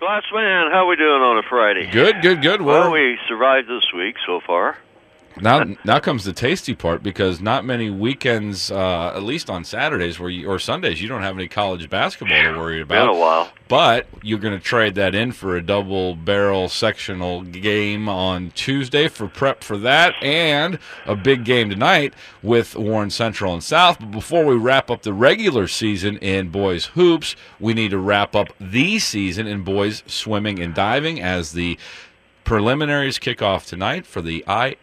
Glassman, how we doing on a Friday? Good. Well, we survived this week so far. Now comes the tasty part, because not many weekends, at least on Saturdays or Sundays, you don't have any college basketball to worry about. Been a while. But you're going to trade that in for a double-barrel sectional game on Tuesday for prep for that, and a big game tonight with Warren Central and South. But before we wrap up the regular season in boys hoops, we need to wrap up the season in boys swimming and diving, as the preliminaries kick off tonight for the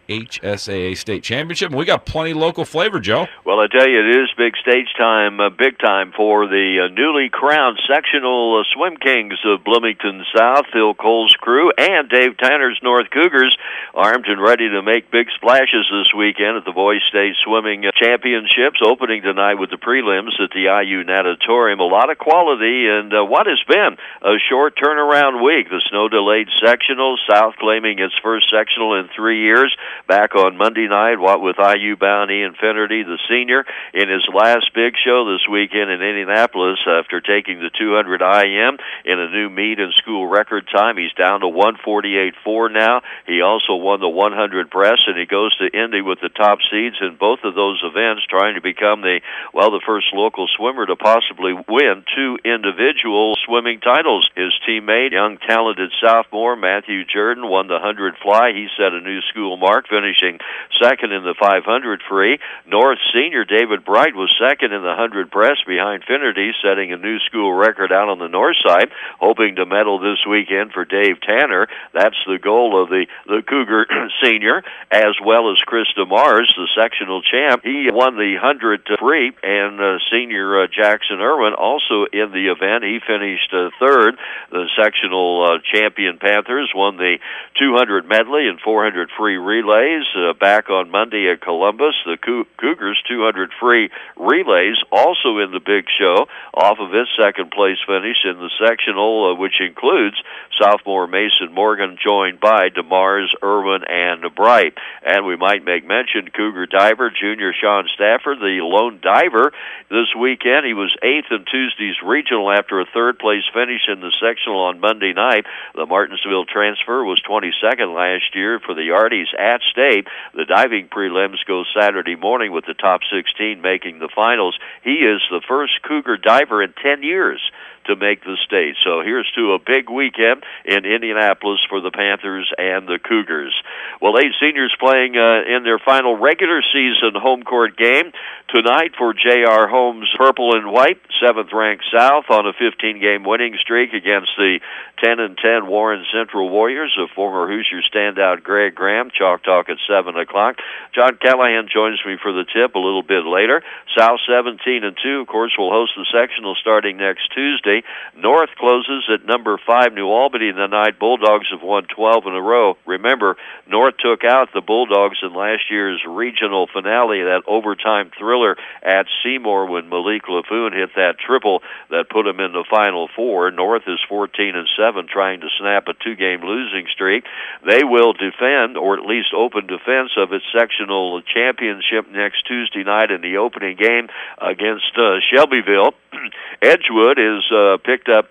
IHSAA State Championship. And we got plenty of local flavor, Joe. Well, I tell you, it is big stage time, big time for the newly crowned sectional swim kings of Bloomington South, Phil Cole's crew, and Dave Tanner's North Cougars, armed and ready to make big splashes this weekend at the Boys State Swimming Championships, opening tonight with the prelims at the IU Natatorium. A lot of quality, and what has been a short turnaround week. The snow-delayed sectional, South claiming its first sectional in 3 years. Back on Monday night, what with IU-bound Ian Finnerty, the senior, in his last big show this weekend in Indianapolis after taking the 200 IM in a new meet and school record time. He's down to 148.4 now. He also won the 100 breast, and he goes to Indy with the top seeds in both of those events, trying to become the first local swimmer to possibly win 2 individual swimming titles. His teammate, young talented sophomore Matthew Jordan, won the 100 fly. He set a new school mark, finishing second in the 500 free. North senior David Bright was second in the 100 breast behind Finnerty, setting a new school record out on the north side, hoping to medal this weekend for Dave Tanner. That's the goal of the Cougar senior, as well as Chris DeMars, the sectional champ. He won the 100 free, and senior Jackson Irwin also in the event. He finished third. The sectional champion Panthers won the 200 medley and 400 free relays. Back on Monday at Columbus, the Cougars 200 free relays also in the big show, off of its second place finish in the sectional, which includes sophomore Mason Morgan, joined by DeMars, Irwin, and Bright. And we might make mention Cougar diver junior Sean Stafford, the lone diver this weekend. He was 8th in Tuesday's regional after a third place finish in the sectional on Monday night. The Martinsville transfer was 22nd last year for the Yardies at state. The diving prelims go Saturday morning with the top 16 making the finals. He is the first Cougar diver in 10 years to make the state. So here's to a big weekend in Indianapolis for the Panthers and the Cougars. Well, 8 seniors playing in their final regular season home court game tonight for J.R. Holmes Purple and White, 7th-ranked South on a 15-game winning streak against the 10-10 Warren Central Warriors of former Hoosier standout Greg Graham. Chalk Talk at 7 o'clock. John Callahan joins me for the tip a little bit later. South 17-2, of course, will host the sectional starting next Tuesday. North closes at number 5 New Albany tonight. Bulldogs have won 12 in a row. Remember, North took out the Bulldogs in last year's regional finale, that overtime thriller at Seymour, when Malik Laffoon hit that triple that put him in the Final Four. North is 14-7, trying to snap a 2-game losing streak. They will defend, or at least open defense of its sectional championship next Tuesday night in the opening game against Shelbyville. Edgewood is picked up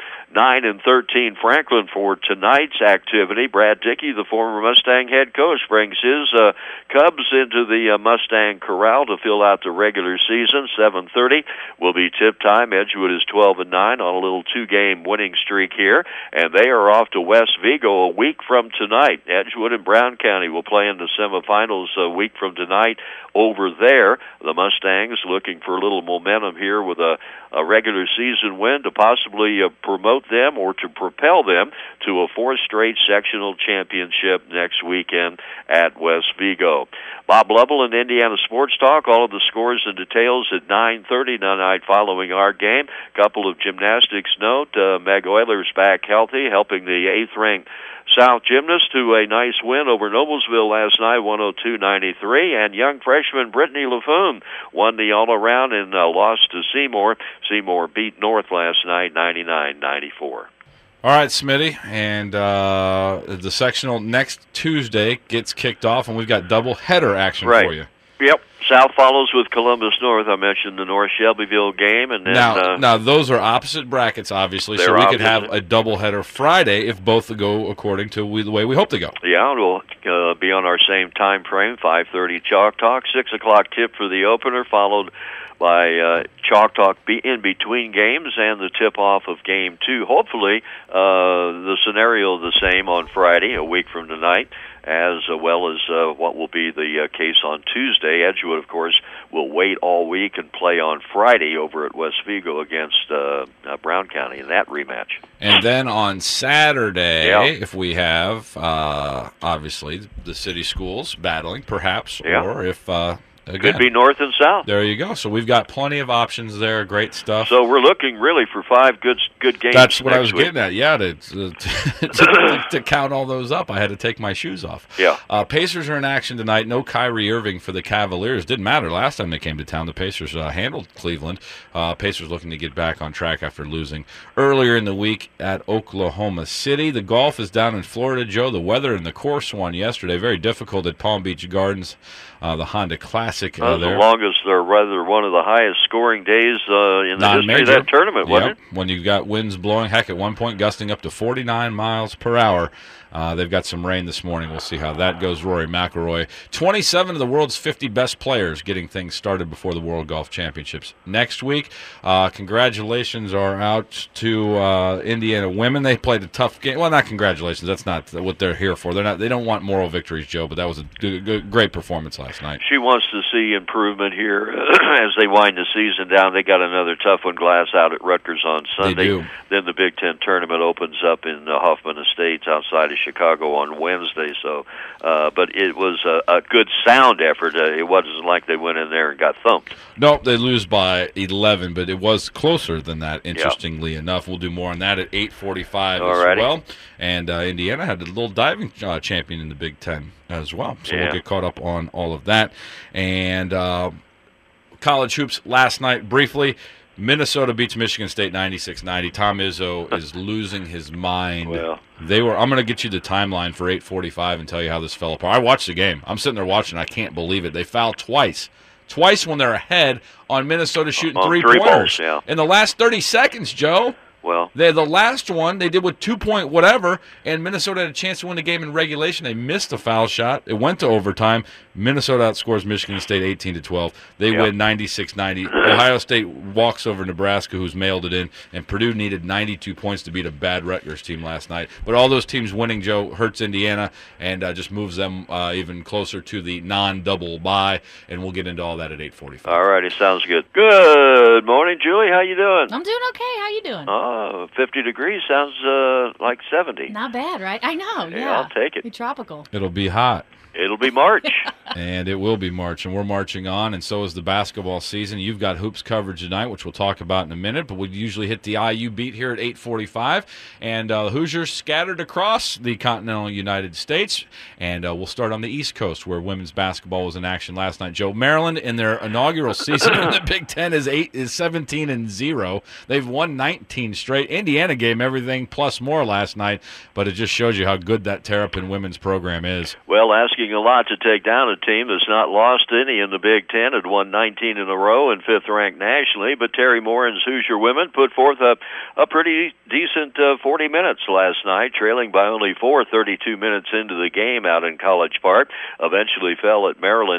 9-13 Franklin for tonight's activity. Brad Dickey, the former Mustang head coach, brings his Cubs into the Mustang Corral to fill out the regular season. 7:30 will be tip time. Edgewood is 12-9 on a little 2-game winning streak here, and they are off to West Vigo a week from tonight. Edgewood and Brown County will play in the semifinals a week from tonight over there. The Mustangs looking for a little momentum here with a regular season win to possibly promote them or to propel them to a 4th straight sectional championship next weekend at West Vigo. Bob Lovell and Indiana Sports Talk, all of the scores and details at 9:30 tonight following our game. Couple of gymnastics note, Meg Oilers back healthy, helping the 8th-ranked South Gymnast to a nice win over Noblesville last night, 102-93, and young freshman Brittany Laffoon won the all-around and lost to Seymour. Seymour beat North last night, 99-94. All right, Smitty, and the sectional next Tuesday gets kicked off, and we've got double header action for you. Yep. South follows with Columbus North. I mentioned the North Shelbyville game, and then now those are opposite brackets, obviously. So we could have a doubleheader Friday if both go according to the way we hope they go. Yeah, we'll be on our same time frame. 5:30 Chalk Talk, 6 o'clock tip for the opener, followed by Chalk Talk in between games and the tip-off of Game 2. Hopefully, the scenario the same on Friday, a week from tonight, as well as what will be the case on Tuesday. Edgewood, of course, will wait all week and play on Friday over at Westfego against Brown County in that rematch. And then on Saturday, if we have, obviously, the city schools battling, perhaps, or if... Again, could be north and south. There you go. So we've got plenty of options there. Great stuff. So we're looking really for 5 good games. That's what I was week. getting at. Yeah, to count all those up, I had to take my shoes off. Yeah. Pacers are in action tonight. No Kyrie Irving for the Cavaliers. Didn't matter last time they came to town. The Pacers handled Cleveland. Pacers looking to get back on track after losing earlier in the week at Oklahoma City. The golf is down in Florida, Joe. The weather in the course one yesterday, very difficult at Palm Beach Gardens. The Honda Classic there. The longest, or rather one of the highest scoring days in the history of that tournament, wasn't it? When you've got winds blowing, heck, at one point gusting up to 49 miles per hour. They've got some rain this morning. We'll see how that goes. Rory McIlroy. 27 of the world's 50 best players getting things started before the World Golf Championships next week. Congratulations are out to Indiana women. They played a tough game. Well, not congratulations. That's not what they're here for. They don't want moral victories, Joe, but that was a great performance last night. She wants to see improvement here as they wind the season down. They got another tough one, Glass, out at Rutgers on Sunday. They do. Then the Big Ten tournament opens up in Hoffman Estates outside of Chicago on Wednesday. So, but it was a good sound effort. It wasn't like they went in there and got thumped. No, they lose by 11, but it was closer than that, interestingly enough. We'll do more on that at 8:45 as well. And Indiana had a little diving champion in the Big Ten as well. So we'll get caught up on all of that. And college hoops last night, briefly. Minnesota beats Michigan State 96-90. Tom Izzo is losing his mind. Well, I'm going to get you the timeline for 8:45 and tell you how this fell apart. I watched the game. I'm sitting there watching. I can't believe it. They fouled twice when they're ahead on Minnesota shooting three-pointers. In the last 30 seconds, Joe. Well, the last one they did with 2-point whatever, and Minnesota had a chance to win the game in regulation. They missed a foul shot. It went to overtime. Minnesota outscores Michigan State 18-12. They win 96-90. Ohio State walks over Nebraska, who's mailed it in, and Purdue needed 92 points to beat a bad Rutgers team last night. But all those teams winning, Joe, hurts Indiana and just moves them even closer to the non-double bye, and we'll get into all that at 8:45. All righty, sounds good. Good morning, Julie. How you doing? I'm doing okay. How you doing? 50 degrees sounds like 70. Not bad, right? I know, yeah. I'll take it. Be tropical. It'll be hot. It'll be March. And it will be March, and we're marching on, and so is the basketball season. You've got hoops coverage tonight, which we'll talk about in a minute, but we usually hit the IU beat here at 8:45, and Hoosiers scattered across the continental United States, and we'll start on the East Coast, where women's basketball was in action last night. Joe, Maryland in their inaugural season in the Big Ten is 17-0. They've won 19 straight. Indiana gave them everything plus more last night, but it just shows you how good that Terrapin women's program is. Well, asking a lot to take down a team that's not lost any in the Big Ten, had won 19 in a row and fifth ranked nationally, but Terry Moran's Hoosier women put forth a pretty decent 40 minutes last night, trailing by only 32 minutes into the game out in College Park. Eventually fell at Maryland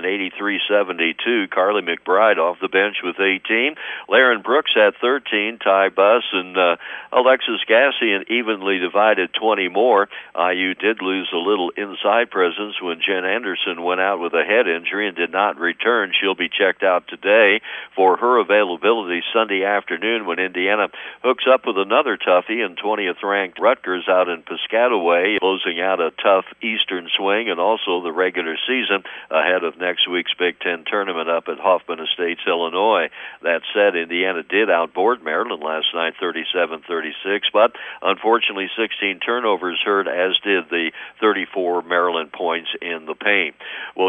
83-72. Carly McBride off the bench with 18. Laren Brooks had 13. Ty Buss and Alexis Gassian evenly divided 20 more. IU did lose a little inside presence when Jen Anderson went out with a head injury and did not return. She'll be checked out today for her availability Sunday afternoon when Indiana hooks up with another toughie and 20th-ranked Rutgers out in Piscataway, closing out a tough Eastern swing and also the regular season ahead of next week's Big Ten tournament up at Hoffman Estates, Illinois. That said, Indiana did outboard Maryland last night 37-36, but unfortunately 16 turnovers hurt, as did the 34 Maryland points in the paint. Well,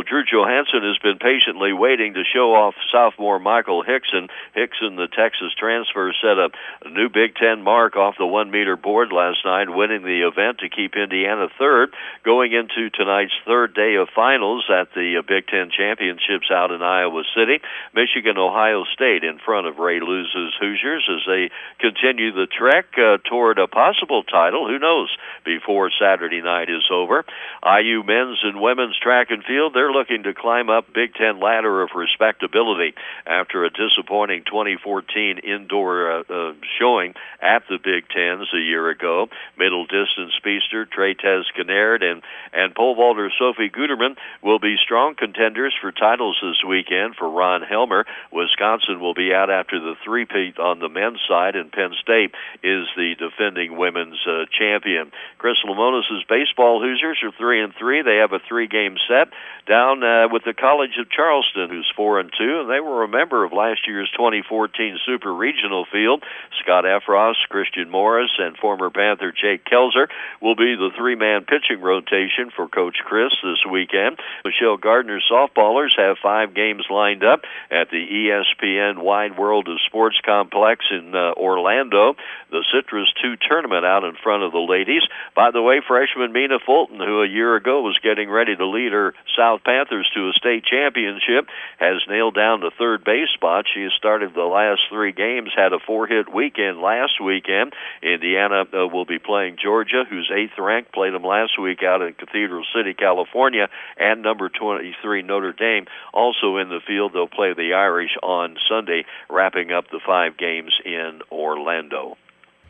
Drew Johansson has been patiently waiting to show off sophomore Michael Hickson. Hickson, the Texas transfer, set a new Big Ten mark off the 1-meter board last night, winning the event to keep Indiana third, going into tonight's third day of finals at the Big Ten Championships out in Iowa City. Michigan, Ohio State in front of Ray Luz's Hoosiers as they continue the trek toward a possible title. Who knows before Saturday night is over. IU men's and women's track and field, they're looking to climb up Big Ten ladder of respectability after a disappointing 2014 indoor showing at the Big Tens a year ago. Middle distance speedster Treytez Kennard and pole vaulter Sophie Guterman will be strong contenders for titles this weekend. For Ron Helmer, Wisconsin will be out after the three-peat on the men's side, and Penn State is the defending women's champion. Chris Lemonis' baseball Hoosiers are 3-3. They have a 3-game set down with the College of Charleston, who's 4-2, and they were a member of last year's 2014 Super Regional field. Scott Efros, Christian Morris, and former Panther Jake Kelzer will be the three-man pitching rotation for Coach Chris this weekend. Michelle Gardner's softballers have 5 games lined up at the ESPN Wide World of Sports Complex in Orlando. The Citrus 2 tournament out in front of the ladies. By the way, freshman Mina Fulton, who a year ago was getting ready to lead her South Panthers to a state championship, has nailed down the third base spot. She has started the last 3 games, had a 4-hit weekend last weekend. Indiana will be playing Georgia, who's 8th ranked, played them last week out in Cathedral City, California, and number 23 Notre Dame also in the field. They'll play the Irish on Sunday, wrapping up the 5 games in Orlando.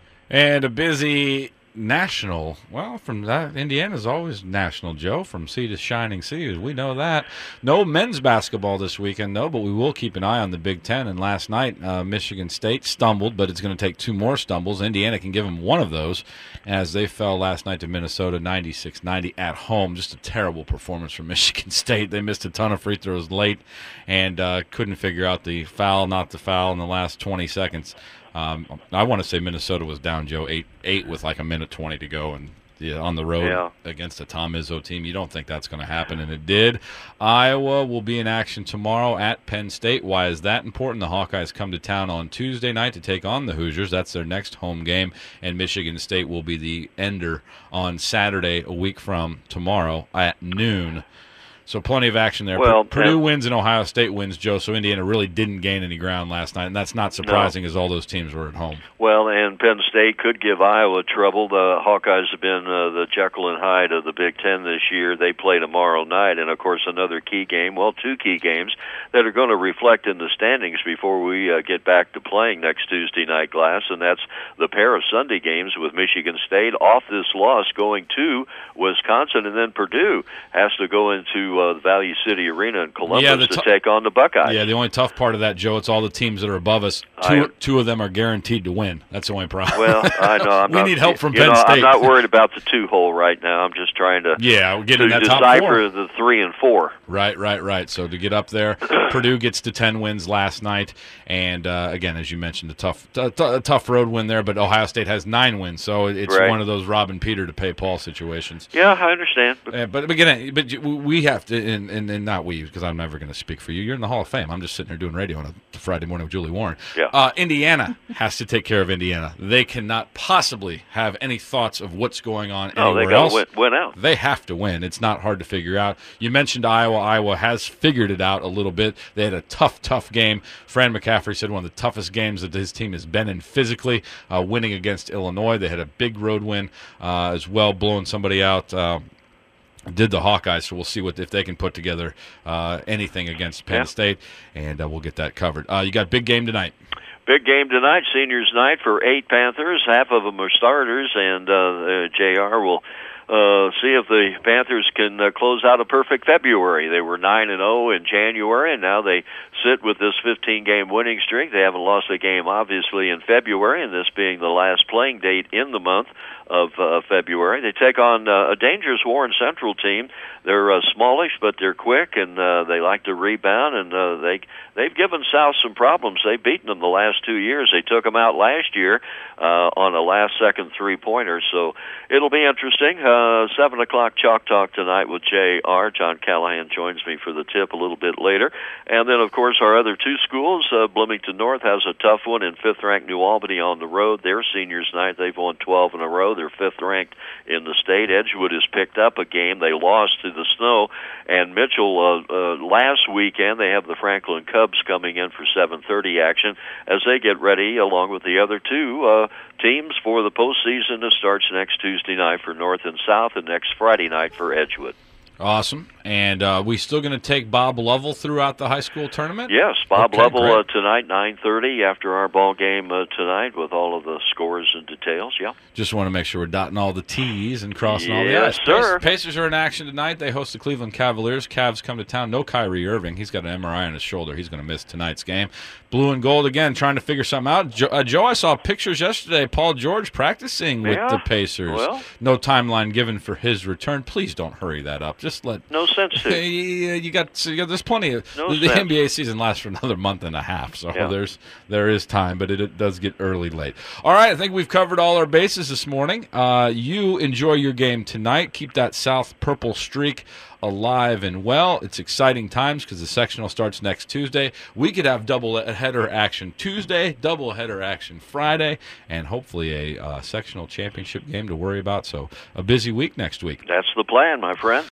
And a busy national, well, from that, Indiana's always national, Joe, from sea to shining sea. We know that. No men's basketball this weekend, though, but we will keep an eye on the Big Ten. And last night, Michigan State stumbled, but it's going to take 2 more stumbles. Indiana can give them one of those, as they fell last night to Minnesota 96-90 at home. Just a terrible performance from Michigan State. They missed a ton of free throws late and couldn't figure out the foul, not the foul in the last 20 seconds. I want to say Minnesota was down, Joe, 8 with like a minute 20 to go, and on the road against a Tom Izzo team. You don't think that's going to happen, and it did. Iowa will be in action tomorrow at Penn State. Why is that important? The Hawkeyes come to town on Tuesday night to take on the Hoosiers. That's their next home game, and Michigan State will be the ender on Saturday, a week from tomorrow at noon. So plenty of action there. Well, Purdue wins and Ohio State wins, Joe, so Indiana really didn't gain any ground last night, and that's not surprising as all those teams were at home. Well, and Penn State could give Iowa trouble. The Hawkeyes have been the Jekyll and Hyde of the Big Ten this year. They play tomorrow night, and, of course, another key game, 2 key games that are going to reflect in the standings before we get back to playing next Tuesday night, Glass, and that's the pair of Sunday games with Michigan State off this loss going to Wisconsin, and then Purdue has to go into the Valley City Arena in Columbus to take on the Buckeyes. Yeah, the only tough part of that, Joe, it's all the teams that are above us. Two of them are guaranteed to win. That's the only problem. Well, I know. We need help from Penn State. I'm not worried about the 2-hole right now. I'm just trying to decipher the 3 and 4. Right. So to get up there, Purdue gets to 10 wins last night, and again, as you mentioned, a tough road win there. But Ohio State has 9 wins, so it's one of those Rob and Peter to pay Paul situations. Yeah, I understand. But again, we have to, and not we, because I'm never going to speak for you. You're in the Hall of Fame. I'm just sitting here doing radio on a Friday morning with Julie Warren. Yeah. Indiana has to take care of Indiana. They cannot possibly have any thoughts of what's going on anywhere else. They got to win out. They have to win. It's not hard to figure out. You mentioned Iowa. Iowa has figured it out a little bit. They had a tough game. Fran McCaffrey said one of the toughest games that his team has been in physically, winning against Illinois. They had a big road win as well, blowing somebody out. Did the Hawkeyes, so we'll see if they can put together anything against Penn State, and we'll get that covered. You got a big game tonight. Big game tonight, seniors night for 8 Panthers. Half of them are starters, and JR will see if the Panthers can close out a perfect February. They were 9-0 in January, and now they sit with this 15-game winning streak. They haven't lost a game, obviously, in February, and this being the last playing date in the month of February. They take on a dangerous Warren Central team. They're smallish, but they're quick, and they like to rebound, and they've given South some problems. They've beaten them the last 2 years. They took them out last year on a last-second three-pointer, so it'll be interesting. 7 o'clock Chalk Talk tonight with J.R. John Callahan joins me for the tip a little bit later. And then, of course, our other two schools, Bloomington North has a tough one in 5th-ranked New Albany on the road. Their seniors night, they've won 12 in a row. They're 5th-ranked in the state. Edgewood has picked up a game. They lost to the Snow. And Mitchell, last weekend, they have the Franklin Cubs coming in for 7:30 action as they get ready, along with the other two teams, for the postseason that starts next Tuesday night for North and South and next Friday night for Edgewood. Awesome. And we still going to take Bob Lovell throughout the high school tournament? Yes, Bob Lovell great. Tonight, 9:30 after our ball game tonight with all of the scores and details. Yeah. Just want to make sure we're dotting all the T's and crossing all the I's. I's. Yes, sir. Pacers are in action tonight. They host the Cleveland Cavaliers. Cavs come to town. No Kyrie Irving. He's got an MRI on his shoulder. He's going to miss tonight's game. Blue and gold again, trying to figure something out. Joe, I saw pictures yesterday. Paul George practicing with the Pacers. Well, no timeline given for his return. Please don't hurry that up. Just let. No sense to. You got. There's plenty of. No the sense. NBA season lasts for another month and a half, so Yeah. there is time, but it does get early late. All right, I think we've covered all our bases this morning. You enjoy your game tonight. Keep that South purple streak alive and well. It's exciting times because the sectional starts next Tuesday. We could have double header action Tuesday, double header action Friday, and hopefully a sectional championship game to worry about. So a busy week next week. That's the plan, my friend.